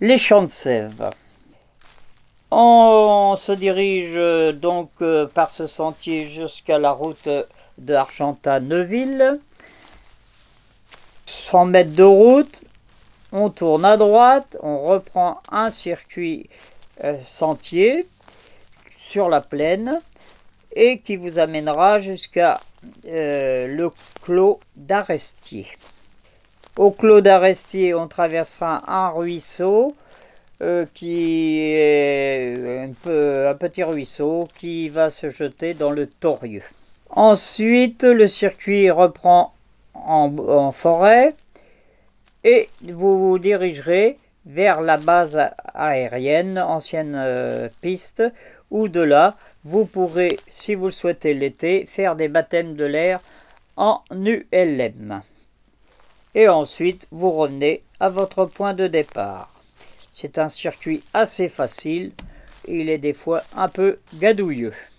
Les champs de sève. On se dirige donc par ce sentier jusqu'à la route de Argentat-Neuville. 100 mètres de route, on tourne à droite, on reprend un circuit sentier sur la plaine et qui vous amènera jusqu'à le clos d'Arestier. Au clos d'Arestier, on traversera un ruisseau qui est un petit ruisseau qui va se jeter dans le Torieux. Ensuite, le circuit reprend en forêt et vous vous dirigerez vers la base aérienne, ancienne piste, où de là, vous pourrez, si vous le souhaitez l'été, faire des baptêmes de l'air en ULM. Et ensuite, vous revenez à votre point de départ. C'est un circuit assez facile, et il est des fois un peu gadouilleux.